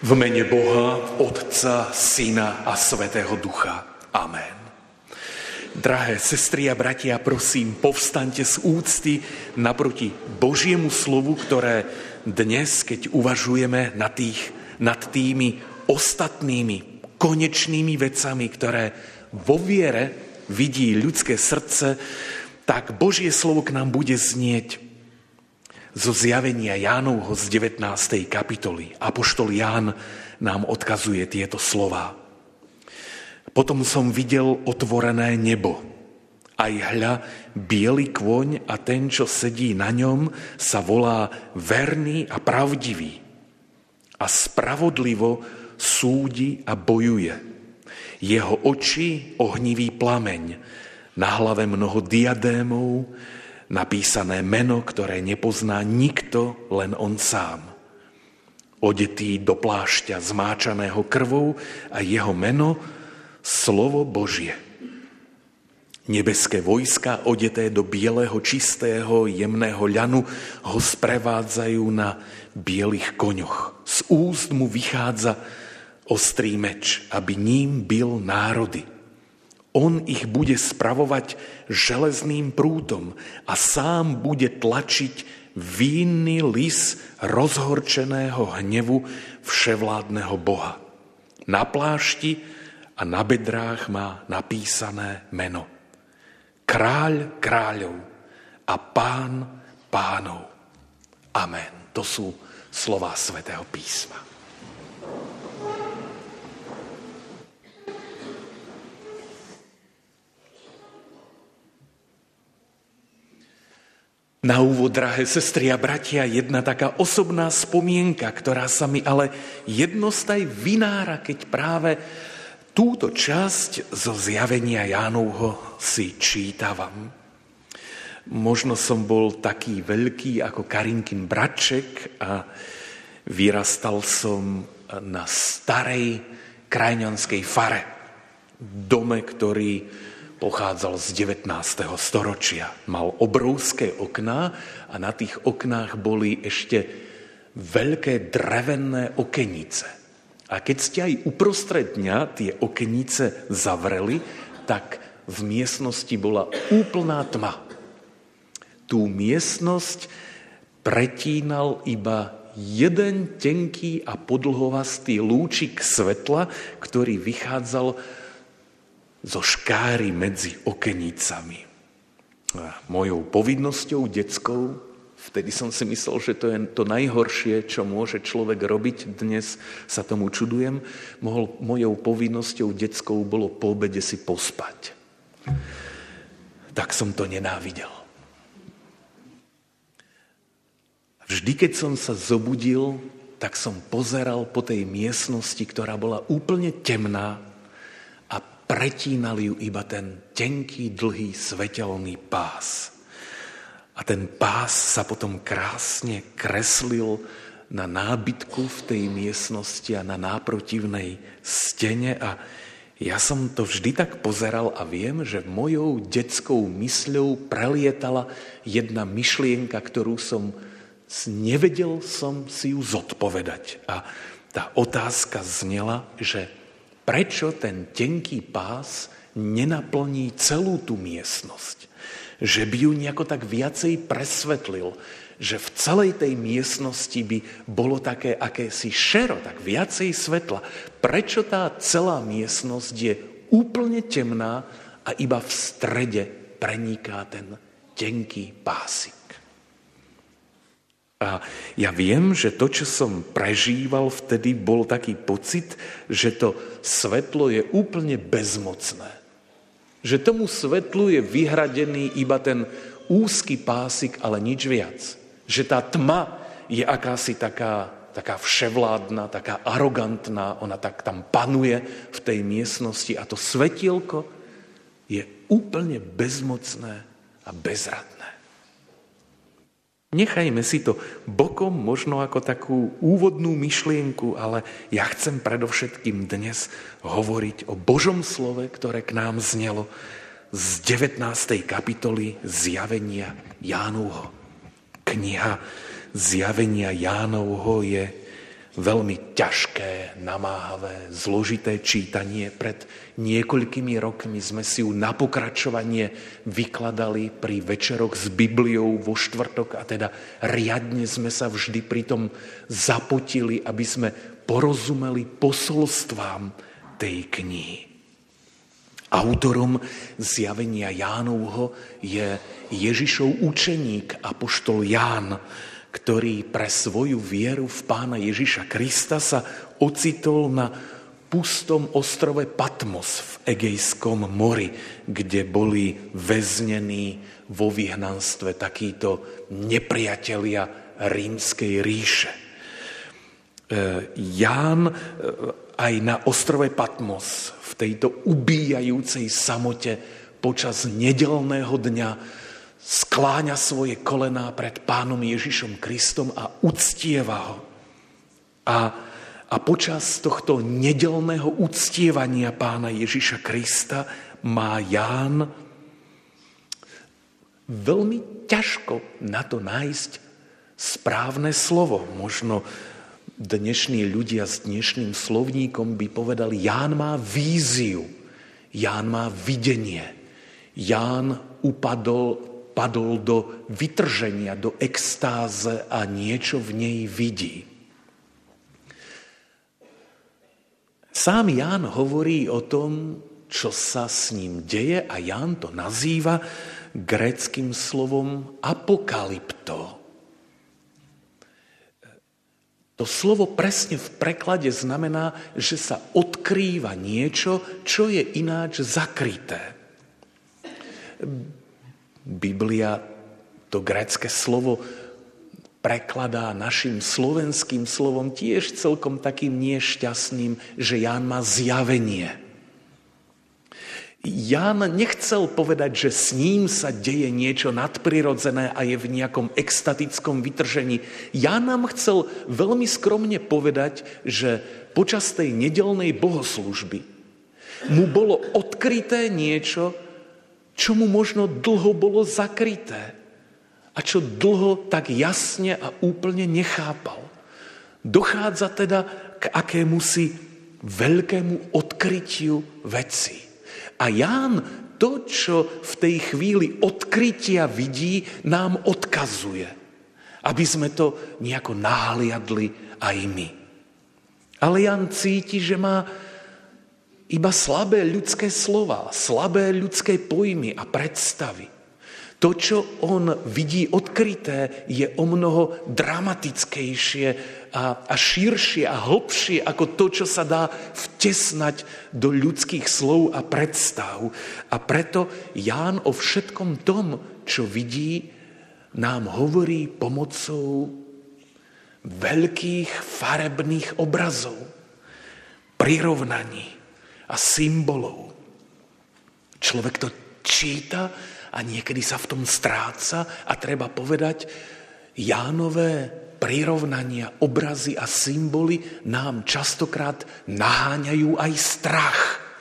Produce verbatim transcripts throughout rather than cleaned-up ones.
V mene Boha, Otca, Syna a Svätého Ducha. Amen. Drahé sestry a bratia, prosím, povstaňte z úcty naproti Božiemu slovu, ktoré dnes, keď uvažujeme nad, tých, nad tými ostatnými, konečnými vecami, ktoré vo viere vidí ľudské srdce, tak Božie slovo k nám bude znieť zo zjavenia Jánovho z devätnástej kapitoly. Apoštol Ján nám odkazuje tieto slová. Potom som videl otvorené nebo. Aj hľa, biely kôň a ten, čo sedí na ňom, sa volá verný a pravdivý. A spravodlivo súdi a bojuje. Jeho oči ohnivý plameň, na hlave mnoho diadémov, napísané meno, ktoré nepozná nikto, len on sám. Odetý do plášťa zmáčaného krvou a jeho meno slovo Božie. Nebeské vojska, odeté do bieleho, čistého, jemného ľanu, ho sprevádzajú na bielých koňoch. Z úst mu vychádza ostrý meč, aby ním bil národy. On ich bude spravovať železným prútom a sám bude tlačiť vínny lis rozhorčeného hnevu vševládneho Boha. Na plášti a na bedrách má napísané meno. Kráľ kráľov a pán pánov. Amen. To sú slová Svätého písma. Na úvod, drahé sestry a bratia, jedna taká osobná spomienka, ktorá sa mi ale jednostaj vynára, keď práve túto časť zo zjavenia Jánovho si čítavam. Možno som bol taký veľký ako Karinkin bratček a vyrastal som na starej krajňanskej fare, dome, ktorý pochádzal z devätnásteho storočia. Mal obrovské okná a na tých oknách boli ešte veľké drevené okenice. A keď ste aj uprostred dňa tie okenice zavreli, tak v miestnosti bola úplná tma. Tú miestnosť pretínal iba jeden tenký a podlhovastý lúčik svetla, ktorý vychádzal zo škáry medzi okenicami. A mojou povinnosťou detskou, vtedy som si myslel, že to je to najhoršie, čo môže človek robiť, dnes sa tomu čudujem, mohol, mojou povinnosťou detskou bolo po obede si pospať. Tak som to nenávidel. Vždy, keď som sa zobudil, tak som pozeral po tej miestnosti, ktorá bola úplne temná, pretínali ju iba ten tenký, dlhý, svetelný pás. A ten pás sa potom krásne kreslil na nábytku v tej miestnosti a na náprotivnej stene. A ja som to vždy tak pozeral a viem, že mojou detskou mysľou prelietala jedna myšlienka, ktorú som nevedel som si ju zodpovedať. A tá otázka znela, že prečo ten tenký pás nenaplní celú tú miestnosť? Že by ju nejako tak viacej presvetlil, že v celej tej miestnosti by bolo také akési šero, tak viacej svetla. Prečo tá celá miestnosť je úplne temná a iba v strede preniká ten tenký pásik? A ja viem, že to, čo som prežíval vtedy, bol taký pocit, že to svetlo je úplne bezmocné. Že tomu svetlu je vyhradený iba ten úzky pásik, ale nič viac. Že tá tma je akási taká, taká vševládna, taká arogantná, ona tak tam panuje v tej miestnosti a to svetielko je úplne bezmocné a bezradné. Nechajme si to bokom, možno ako takú úvodnú myšlienku, ale ja chcem predovšetkým dnes hovoriť o Božom slove, ktoré k nám znelo z devätnástej kapitoly Zjavenia Jánovho. Kniha Zjavenia Jánovho je veľmi ťažké, namáhavé, zložité čítanie. Pred niekoľkými rokmi sme si ju na pokračovanie vykladali pri večeroch s Bibliou vo štvrtok a teda riadne sme sa vždy pri tom zapotili, aby sme porozumeli posolstvám tej knihy. Autorom zjavenia Jánovho je Ježišov učeník, apoštol Ján, ktorý pre svoju vieru v Pána Ježiša Krista sa ocitol na pustom ostrove Patmos v Egejskom mori, kde boli väznení vo vyhnanstve takíto nepriatelia Rímskej ríše. Ján aj na ostrove Patmos v tejto ubíjajúcej samote počas nedeľného dňa skláňa svoje kolená pred Pánom Ježišom Kristom a uctieva ho. A, a počas tohto nedeľného uctievania Pána Ježiša Krista má Ján veľmi ťažko na to nájsť správne slovo. Možno dnešní ľudia s dnešným slovníkom by povedali, Ján má víziu, Ján má videnie, Ján upadol padol do vytrženia, do extáze a niečo v nej vidí. Sám Ján hovorí o tom, čo sa s ním deje a Ján to nazýva gréckym slovom apokalypto. To slovo presne v preklade znamená, že sa odkrýva niečo, čo je ináč zakryté. Biblia to grécke slovo prekladá našim slovenským slovom tiež celkom takým nešťastným, že Ján má zjavenie. Ján nechcel povedať, že s ním sa deje niečo nadprirodzené a je v nejakom extatickom vytržení. Ján nám chcel veľmi skromne povedať, že počas tej nedeľnej bohoslúžby mu bolo odkryté niečo, čo mu možno dlho bolo zakryté a čo dlho tak jasne a úplne nechápal. Dochádza teda k akémusi veľkému odkrytiu veci. A Ján to, čo v tej chvíli odkrytia vidí, nám odkazuje, aby sme to nejako nahliadli aj my. Ale Ján cíti, že má iba slabé ľudské slova, slabé ľudské pojmy a predstavy. To, čo on vidí odkryté, je o mnoho dramatickejšie a, a širšie a hlbšie ako to, čo sa dá vtesnať do ľudských slov a predstav. A preto Ján o všetkom tom, čo vidí, nám hovorí pomocou veľkých farebných obrazov, prirovnaní a symbolov. Človek to číta a niekedy sa v tom stráca a treba povedať, Jánové prirovnania, obrazy a symboly nám častokrát naháňajú aj strach.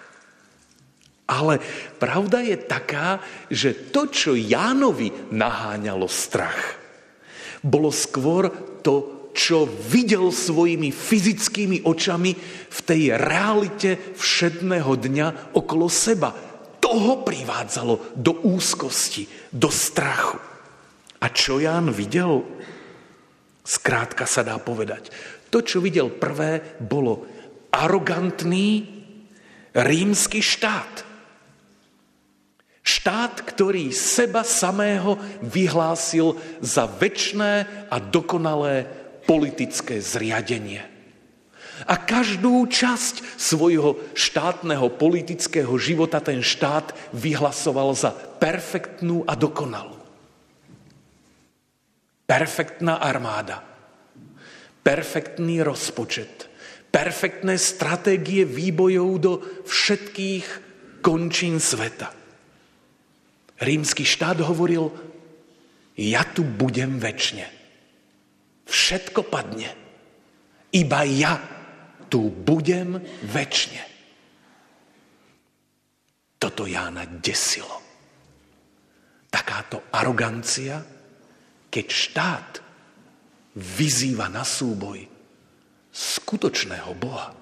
Ale pravda je taká, že to, čo Jánovi naháňalo strach, bolo skôr to, čo videl svojimi fyzickými očami v tej realite všedného dňa okolo seba. To ho privádzalo do úzkosti, do strachu. A čo Ján videl? Skrátka sa dá povedať. To, čo videl prvé, bolo arogantný rímsky štát. Štát, ktorý seba samého vyhlásil za večné a dokonalé politické zriadenie. A každú časť svojho štátneho politického života ten štát vyhlasoval za perfektnú a dokonalú. Perfektná armáda, perfektný rozpočet, perfektné stratégie výbojov do všetkých končín sveta. Rímsky štát hovoril, ja tu budem večne. Všetko padne. Iba ja tu budem večne. Toto Jána desilo. Takáto arogancia, keď štát vyzýva na súboj skutočného Boha.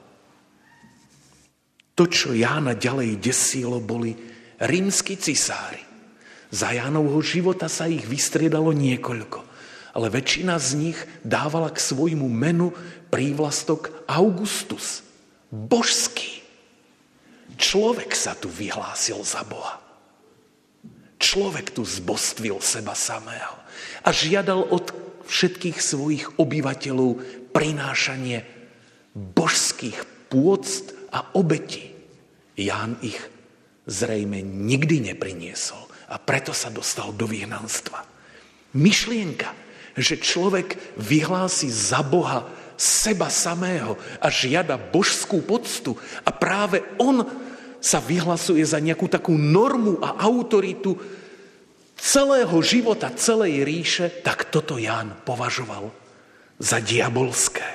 To, čo Jána ďalej desilo, boli rímski cisári. Za Jánovho života sa ich vystriedalo niekoľko, ale väčšina z nich dávala k svojmu menu prívlastok Augustus, božský. Človek sa tu vyhlásil za Boha. Človek tu zbostvil seba samého a žiadal od všetkých svojich obyvateľov prinášanie božských pôct a obetí. Ján ich zrejme nikdy nepriniesol a preto sa dostal do vyhnanstva. Myšlienka, že človek vyhlási za Boha seba samého a žiada božskú poctu a práve on sa vyhlasuje za nejakú takú normu a autoritu celého života, celej ríše, tak toto Ján považoval za diabolské.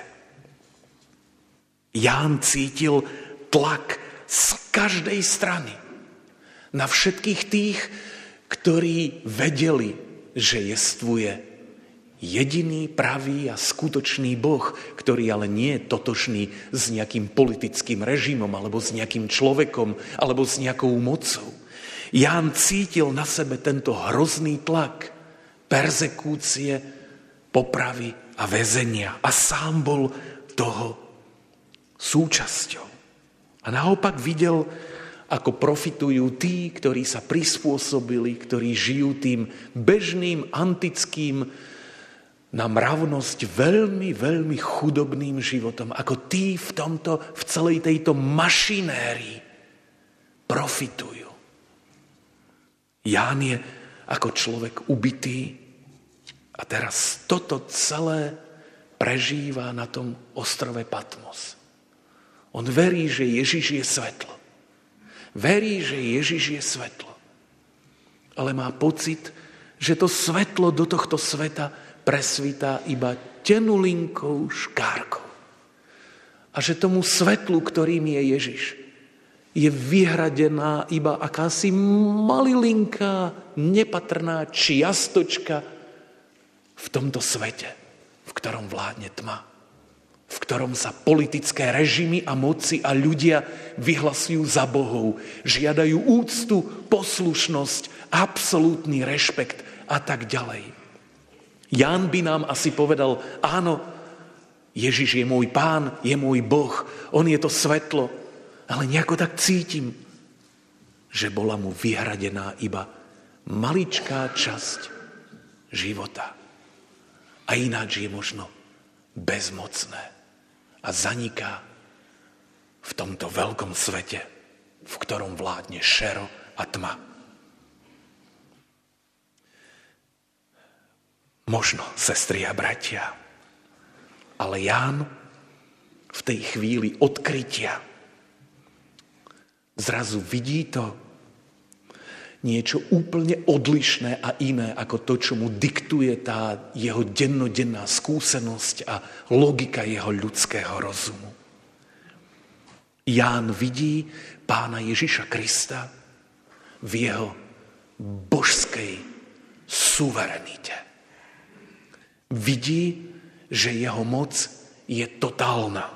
Ján cítil tlak z každej strany na všetkých tých, ktorí vedeli, že jestvuje jediný pravý a skutočný Boh, ktorý ale nie je totožný s nejakým politickým režimom, alebo s nejakým človekom, alebo s nejakou mocou. Ján cítil na sebe tento hrozný tlak, perzekúcie, popravy a väzenia. A sám bol toho súčasťou. A naopak videl, ako profitujú tí, ktorí sa prispôsobili, ktorí žijú tým bežným, antickým, na mravnosť veľmi, veľmi chudobným životom. Ako tí v tomto, v celej tejto mašinérii profitujú. Ján je ako človek ubitý a teraz toto celé prežíva na tom ostrove Patmos. On verí, že Ježiš je svetlo. Verí, že Ježiš je svetlo. Ale má pocit, že to svetlo do tohto sveta presvitá iba tenulinkou škárkou. A že tomu svetlu, ktorým je Ježiš, je vyhradená iba akási malilinká, nepatrná čiastočka v tomto svete, v ktorom vládne tma, v ktorom sa politické režimy a moci a ľudia vyhlasujú za bohov, žiadajú úctu, poslušnosť, absolútny rešpekt a tak ďalej. Ján by nám asi povedal, áno, Ježiš je môj pán, je môj Boh, on je to svetlo, ale nejako tak cítim, že bola mu vyhradená iba maličká časť života. A ináč je možno bezmocné a zaniká v tomto veľkom svete, v ktorom vládne šero a tma. Možno, sestry a bratia, ale Ján v tej chvíli odkrytia zrazu vidí to niečo úplne odlišné a iné ako to, čo mu diktuje tá jeho dennodenná skúsenosť a logika jeho ľudského rozumu. Ján vidí pána Ježiša Krista v jeho božskej suverenite. Vidí, že jeho moc je totálna.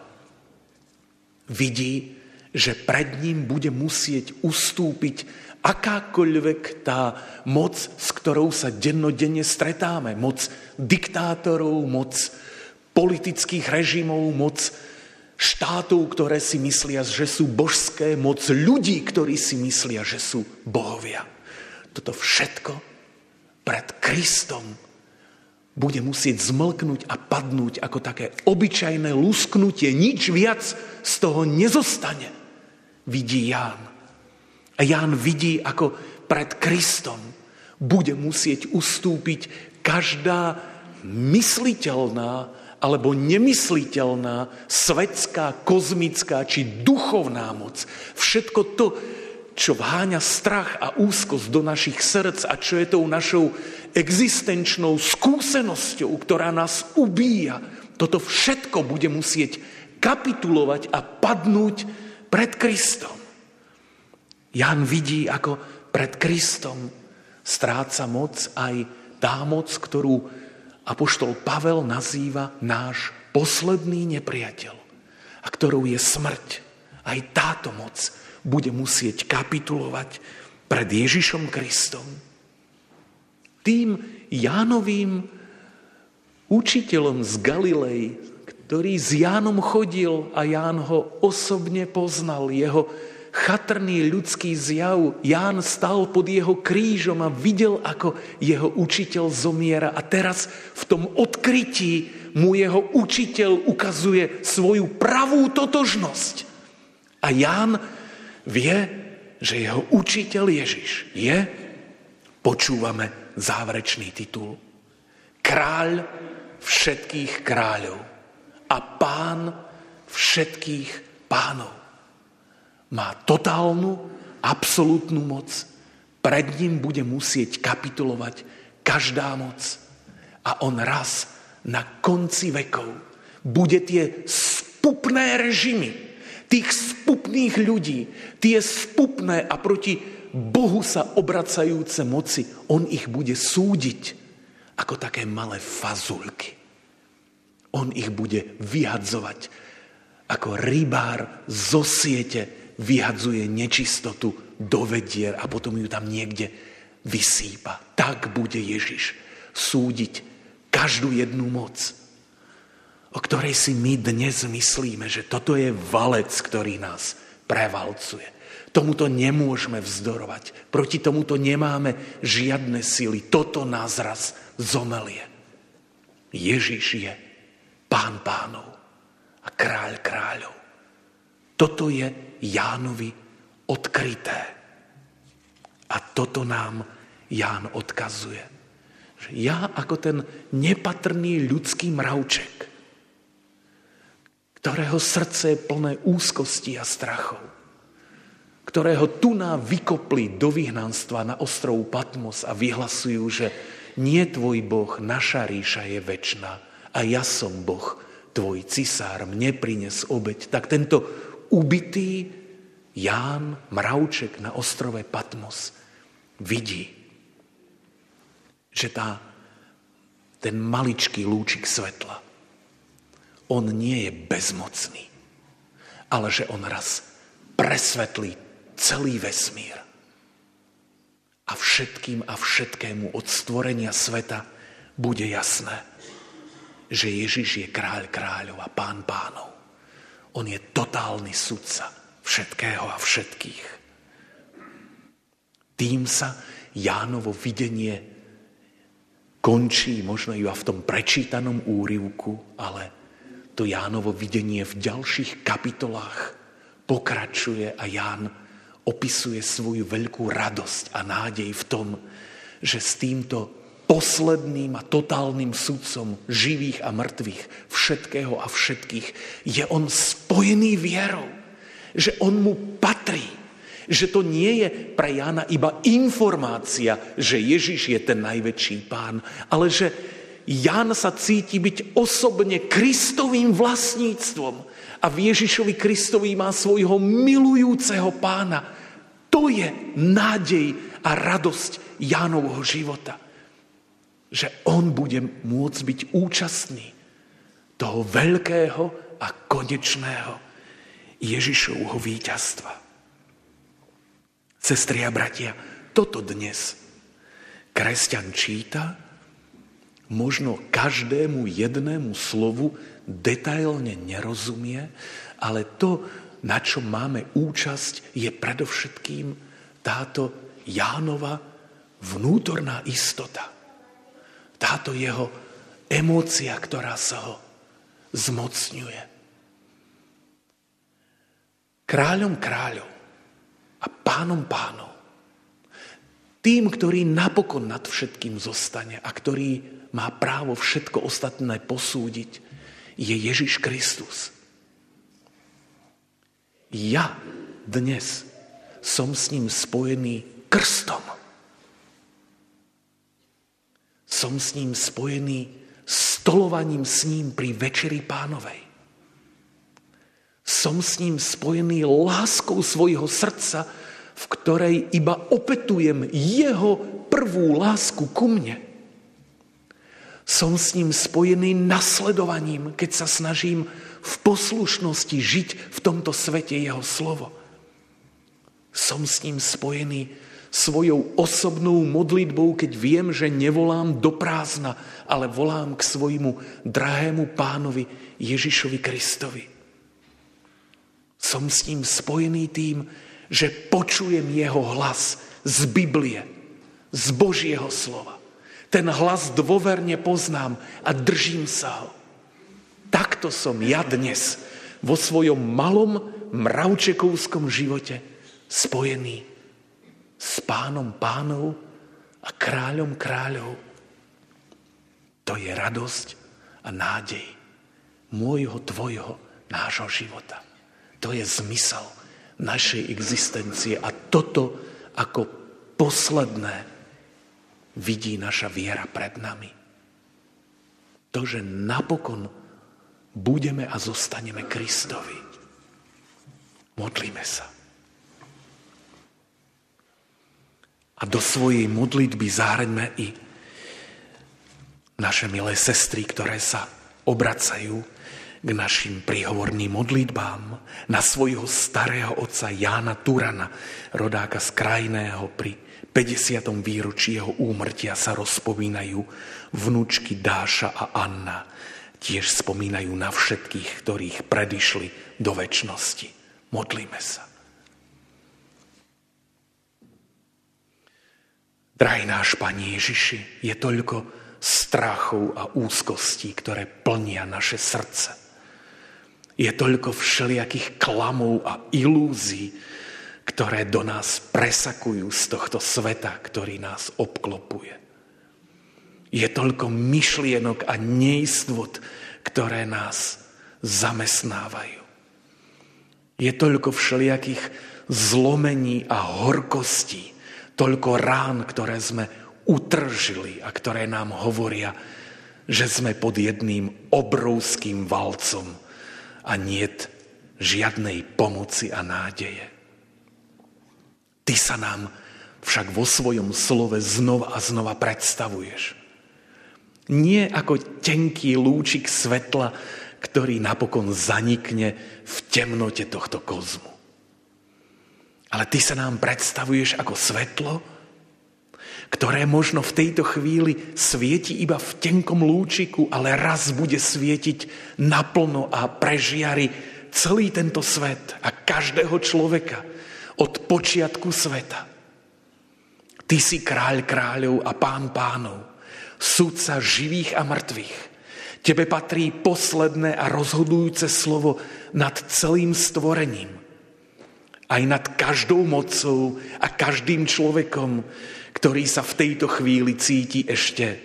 Vidí, že pred ním bude musieť ustúpiť akákoľvek tá moc, s ktorou sa dennodenne stretáme. Moc diktátorov, moc politických režimov, moc štátov, ktoré si myslia, že sú božské, moc ľudí, ktorí si myslia, že sú bohovia. Toto všetko pred Kristom bude musieť zmlknúť a padnúť ako také obyčajné lusknutie. Nič viac z toho nezostane. Vidí Ján. A Ján vidí, ako pred Kristom bude musieť ustúpiť každá mysliteľná alebo nemysliteľná svetská, kozmická či duchovná moc. Všetko to, čo vháňa strach a úzkosť do našich srdc a čo je tou našou existenčnou skúsenosťou, ktorá nás ubíja, toto všetko bude musieť kapitulovať a padnúť pred Kristom. Ján vidí, ako pred Kristom stráca moc aj tá moc, ktorú apoštol Pavel nazýva náš posledný nepriateľ, a ktorou je smrť, aj táto moc bude musieť kapitulovať pred Ježišom Kristom. Tým Jánovým učiteľom z Galilei, ktorý s Jánom chodil a Ján ho osobne poznal, jeho chatrný ľudský zjav. Ján stal pod jeho krížom a videl, ako jeho učiteľ zomiera. A teraz v tom odkrytí mu jeho učiteľ ukazuje svoju pravú totožnosť. A Ján vie, že jeho učiteľ Ježiš je, počúvame záverečný titul, kráľ všetkých kráľov a pán všetkých pánov. Má totálnu, absolútnu moc. Pred ním bude musieť kapitulovať každá moc. A on raz na konci vekov bude tie spupné režimy, tých spupných ľudí, tie spupné a proti Bohu sa obracajúce moci, on ich bude súdiť ako také malé fazulky. On ich bude vyhadzovať ako rybár zo siete vyhadzuje nečistotu do vedier a potom ju tam niekde vysýpa. Tak bude Ježiš súdiť každú jednu moc, o ktorej si my dnes myslíme, že toto je valec, ktorý nás prevalcuje. Tomuto nemôžeme vzdorovať. Proti tomuto nemáme žiadne sily. Toto nás raz zomelie. Ježiš je pán pánov a kráľ kráľov. Toto je Jánovi odkryté. A toto nám Ján odkazuje. Že ja ako ten nepatrný ľudský mravček, ktorého srdce je plné úzkosti a strachov, ktorého tuná vykopli do vyhnanstva na ostrov Patmos a vyhlasujú, že nie tvoj Boh, naša ríša je večná a ja som Boh, tvoj cisár, mne prines obeť. Tak tento ubitý Ján, mravček na ostrove Patmos, vidí, že tá, ten maličký lúčik svetla, on nie je bezmocný, ale že on raz presvetlí celý vesmír. A všetkým a všetkému od stvorenia sveta bude jasné, že Ježiš je kráľ kráľov a pán pánov. On je totálny sudca všetkého a všetkých. Tým sa Jánovo videnie končí možno iba v tom prečítanom úryvku, ale to Jánovo videnie v ďalších kapitolách pokračuje a Ján opisuje svoju veľkú radosť a nádej v tom, že s týmto posledným a totálnym sudcom živých a mŕtvych, všetkého a všetkých, je on spojený vierou, že on mu patrí, že to nie je pre Jána iba informácia, že Ježiš je ten najväčší pán, ale že Ján sa cíti byť osobne Kristovým vlastníctvom a v Ježišovi Kristovi má svojho milujúceho pána. To je nádej a radosť Jánovho života. Že on bude môcť byť účastný toho veľkého a konečného Ježišovho víťazstva. Sestry a bratia, toto dnes kresťan číta, možno každému jednému slovu detailne nerozumie, ale to, na čo máme účasť, je predovšetkým táto Jánova vnútorná istota. Táto jeho emócia, ktorá sa ho zmocňuje. Kráľom kráľov a pánom pánov, tým, ktorý napokon nad všetkým zostane a ktorý má právo všetko ostatné posúdiť, je Ježiš Kristus. Ja dnes som s ním spojený krstom. Som s ním spojený stolovaním s ním pri Večeri Pánovej. Som s ním spojený láskou svojho srdca, v ktorej iba opätujem jeho prvú lásku ku mne. Som s ním spojený nasledovaním, keď sa snažím v poslušnosti žiť v tomto svete jeho slovo. Som s ním spojený svojou osobnou modlitbou, keď viem, že nevolám do prázdna, ale volám k svojmu drahému pánovi Ježišovi Kristovi. Som s ním spojený tým, že počujem jeho hlas z Biblie, z Božieho slova. Ten hlas dôverne poznám a držím sa ho. Takto som ja dnes vo svojom malom mravčekovskom živote spojený s Pánom pánov a kráľom kráľov. To je radosť a nádej môjho, tvojho, nášho života. To je zmysel našej existencie a toto ako posledné vidí naša viera pred nami. To, že napokon budeme a zostaneme Kristovi. Modlíme sa. A do svojej modlitby zahrňme i naše milé sestry, ktoré sa obracajú k našim príhovorným modlitbám, na svojho starého otca Jána Turana, rodáka z Krajného. Pri päťdesiatom výročí jeho úmrtia sa rozpomínajú vnúčky Dáša a Anna. Tiež spomínajú na všetkých, ktorých predišli do večnosti. Modlíme sa. Drahý náš Pane Ježiši, je toľko strachov a úzkostí, ktoré plnia naše srdce. Je toľko všelijakých klamov a ilúzií, ktoré do nás presakujú z tohto sveta, ktorý nás obklopuje. Je toľko myšlienok a neistot, ktoré nás zamestnávajú. Je toľko všelijakých zlomení a horkostí, toľko rán, ktoré sme utržili a ktoré nám hovoria, že sme pod jedným obrovským valcom a niet žiadnej pomoci a nádeje. Ty sa nám však vo svojom slove znova a znova predstavuješ. Nie ako tenký lúčik svetla, ktorý napokon zanikne v temnote tohto kozmu. Ale ty sa nám predstavuješ ako svetlo, ktoré možno v tejto chvíli svieti iba v tenkom lúčiku, ale raz bude svietiť naplno a prežiari celý tento svet a každého človeka od počiatku sveta. Ty si kráľ kráľov a pán pánov, sudca živých a mŕtvych. Tebe patrí posledné a rozhodujúce slovo nad celým stvorením. Aj nad každou mocou a každým človekom, ktorý sa v tejto chvíli cíti ešte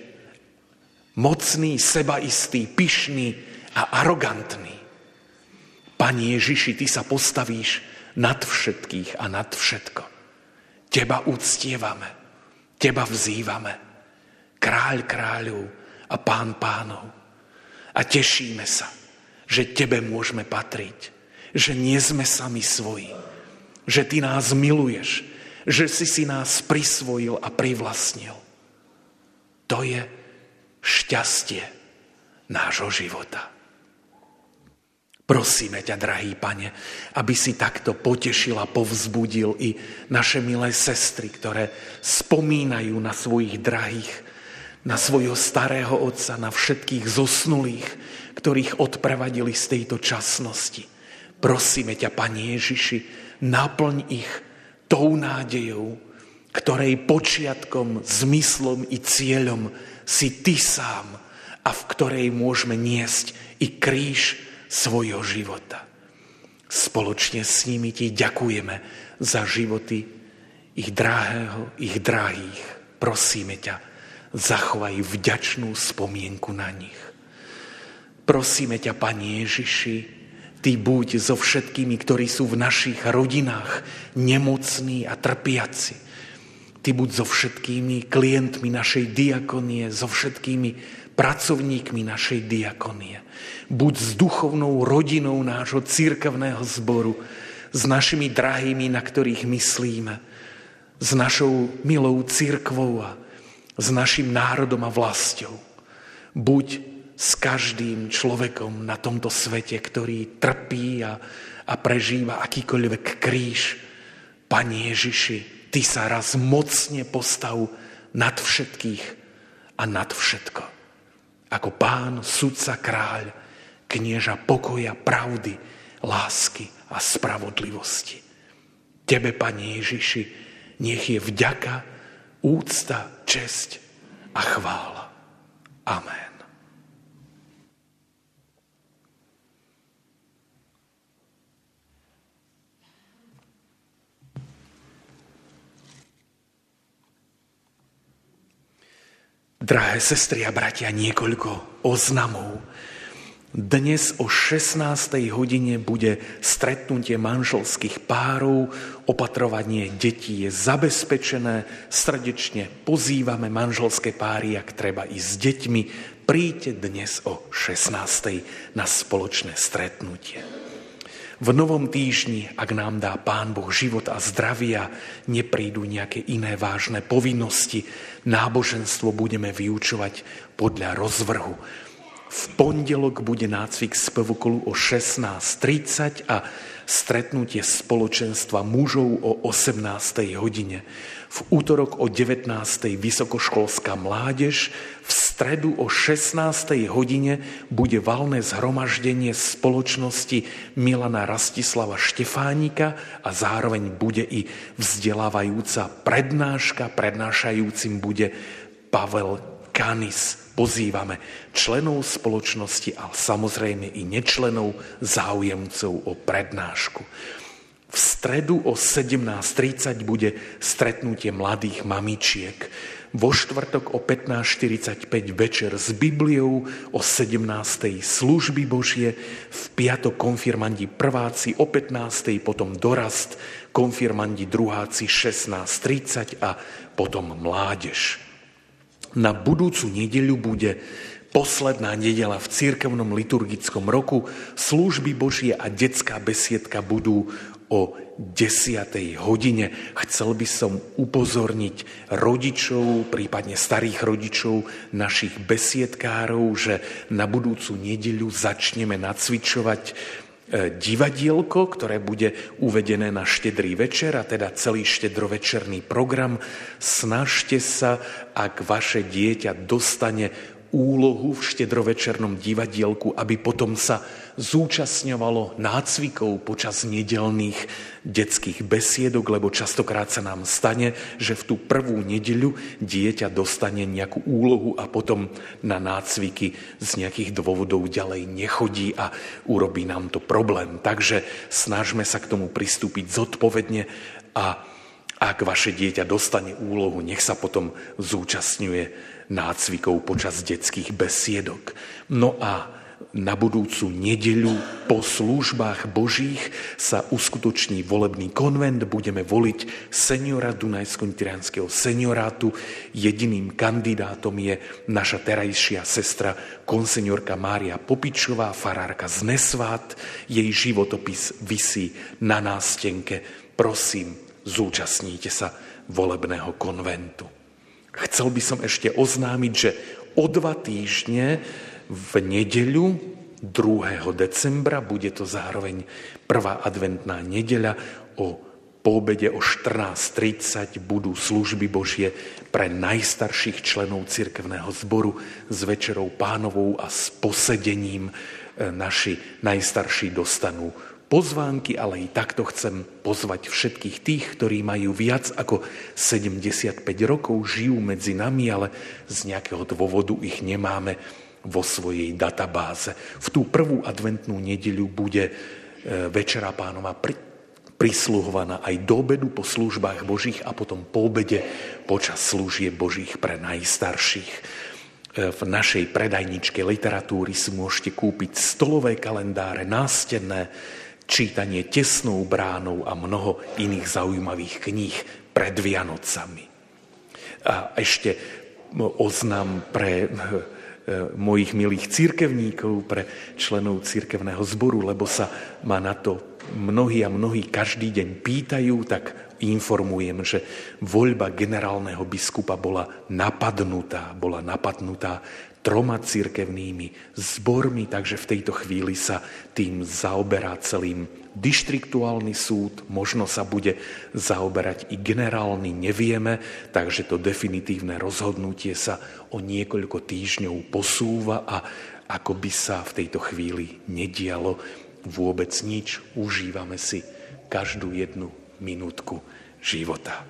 mocný, sebaistý, pyšný a arogantný. Pane Ježiši, ty sa postavíš nad všetkých a nad všetko. Teba uctievame, teba vzývame, kráľ kráľov a pán pánov. A tešíme sa, že tebe môžeme patriť, že nie sme sami svoji, že ty nás miluješ, že si si nás prisvojil a privlastnil. To je šťastie nášho života. Prosíme ťa, drahý Pane, aby si takto potešil a povzbudil i naše milé sestry, ktoré spomínajú na svojich drahých, na svojho starého otca, na všetkých zosnulých, ktorých odprevadili z tejto časnosti. Prosíme ťa, Pane Ježiši, naplň ich tou nádejou, ktorej počiatkom, zmyslom i cieľom si ty sám a v ktorej môžeme niesť i kríž svojho života. Spoločne s nimi ti ďakujeme za životy ich drahého, ich drahých. Prosíme ťa, zachovaj vďačnú spomienku na nich. Prosíme ťa, Pane Ježiši, ty buď so všetkými, ktorí sú v našich rodinách nemocní a trpiaci. Ty buď so všetkými klientmi našej diakonie, so všetkými pracovníkmi našej diakonie. Buď s duchovnou rodinou nášho cirkevného zboru, s našimi drahými, na ktorých myslíme, s našou milou cirkvou a s našim národom a vlastou. Buď s každým človekom na tomto svete, ktorý trpí a, a prežíva akýkoľvek kríž. Pane Ježiši, Ty sa raz mocne postav nad všetkých a nad všetko. Ako Pán, sudca, kráľ, knieža pokoja, pravdy, lásky a spravodlivosti. Tebe, Pane Ježiši, nech je vďaka, úcta, česť a chvála. Amen. Drahé sestry a bratia, niekoľko oznamov. Dnes o šestnástej hodine bude stretnutie manželských párov, opatrovanie detí je zabezpečené, srdečne pozývame manželské páry, ak treba ísť s deťmi. Príďte dnes o šestnástej na spoločné stretnutie. V novom týždni, ak nám dá Pán Boh život a zdravia, neprídu nejaké iné vážne povinnosti, náboženstvo budeme vyučovať podľa rozvrhu. V pondelok bude nácvik spevokolu o šestnásť tridsať a stretnutie spoločenstva mužov o osemnástej hodine. V útorok o devätnástej vysokoškolská mládež, v stredu o šestnástej hodine bude valné zhromaždenie spoločnosti Milana Rastislava Štefánika a zároveň bude i vzdelávajúca prednáška. Prednášajúcim bude Pavel Kanis. Pozývame členov spoločnosti, ale samozrejme i nečlenov, záujemcov o prednášku. V stredu o sedemnásť tridsať bude stretnutie mladých mamičiek. Vo štvrtok o pätnásť štyridsaťpäť večer s Bibliou, o sedemnástej služby Božie, v piatok konfirmandi prváci o pätnástej, potom dorast, konfirmandi druháci šestnásť tridsať a potom mládež. Na budúcu nedeľu bude posledná nedeľa v cirkevnom liturgickom roku. Služby Božie a detská besiedka budú o desiatej hodine. Chcel by som upozorniť rodičov, prípadne starých rodičov, našich besiedkárov, že na budúcu nedeľu začneme nacvičovať divadielko, ktoré bude uvedené na štedrý večer, a teda celý štedrovečerný program. Snažte sa, ak vaše dieťa dostane úlohu v štedrovečernom divadielku, aby potom sa zúčastňovalo nácvikov počas nedeľných detských besiedok, lebo častokrát sa nám stane, že v tú prvú nedeľu dieťa dostane nejakú úlohu a potom na nácviky z nejakých dôvodov ďalej nechodí a urobí nám to problém. Takže snažme sa k tomu pristúpiť zodpovedne a ak vaše dieťa dostane úlohu, nech sa potom zúčastňuje nácvikov počas detských besiedok. No a na budúcu nedeľu po službách Božích sa uskutoční volebný konvent. Budeme voliť seniora Dunajsko-Nitrianskeho seniorátu. Jediným kandidátom je naša terajšia sestra konseniorka Mária Popičová, farárka z Nesvát. Jej životopis visí na nástenke. Prosím, zúčastníte sa volebného konventu. Chcel by som ešte oznámiť, že o dva týždne v nedeľu druhého decembra, bude to zároveň prvá adventná nedeľa, o poobede o štrnásť tridsať budú služby Božie pre najstarších členov cirkevného zboru s večerou Pánovou a s posedením. Naši najstarší dostanú pozvánky, ale i takto chcem pozvať všetkých tých, ktorí majú viac ako sedemdesiatpäť rokov, žijú medzi nami, ale z nejakého dôvodu ich nemáme vo svojej databáze. V tú prvú adventnú nedeľu bude večera Pánova pri, prisluhovaná aj do obedu po službách Božích a potom po obede počas služieb Božích pre najstarších. V našej predajničke literatúry si môžete kúpiť stolové kalendáre, nástenné, čítanie Tesnou bránou a mnoho iných zaujímavých kníh pred Vianocami. A ešte oznám pre mojich milých cirkevníkov, pre členov cirkevného zboru, lebo sa ma na to mnohí a mnohí každý deň pýtajú, tak informujem, že voľba generálneho biskupa bola napadnutá, bola napadnutá troma cirkevnými zbormi, takže v tejto chvíli sa tým zaoberá celým dištriktuálny súd, možno sa bude zaoberať i generálny, nevieme, takže to definitívne rozhodnutie sa o niekoľko týždňov posúva a ako by sa v tejto chvíli nedialo vôbec nič, užívame si každú jednu minútku života.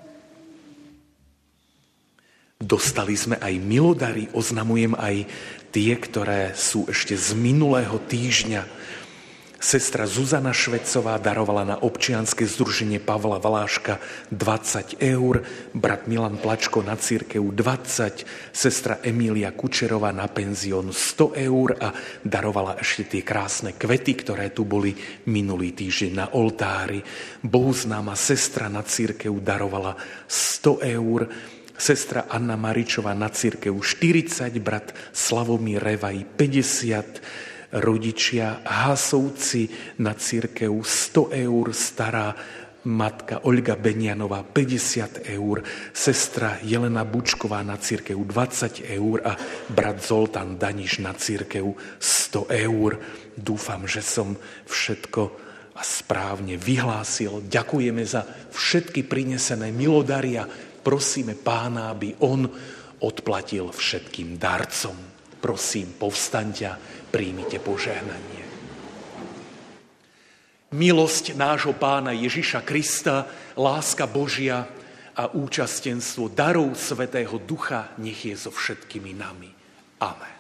Dostali sme aj milodary, oznamujem aj tie, ktoré sú ešte z minulého týždňa. Sestra Zuzana Švecová darovala na občianske združenie Pavla Valáška dvadsať eur, brat Milan Plačko na cirkev dvadsať, sestra Emília Kučerová na penzión sto eur a darovala ešte tie krásne kvety, ktoré tu boli minulý týždeň na oltári. Bohuznáma sestra na cirkev darovala sto eur, sestra Anna Maričová na cirkev štyridsať, brat Slavomír Revaj päťdesiat, rodičia Hásovci na cirkev sto eur, stará matka Olga Benianová päťdesiat eur, sestra Jelena Bučková na cirkev dvadsať eur a brat Zoltán Daniš na cirkev sto eur. Dúfam, že som všetko a správne vyhlásil. Ďakujeme za všetky prinesené milodary a prosíme Pána, aby on odplatil všetkým darcom. Prosím, povstaňte a príjmite požehnanie. Milosť nášho Pána Ježiša Krista, láska Božia a účastenstvo darov Svätého Ducha nech je so všetkými nami. Amen.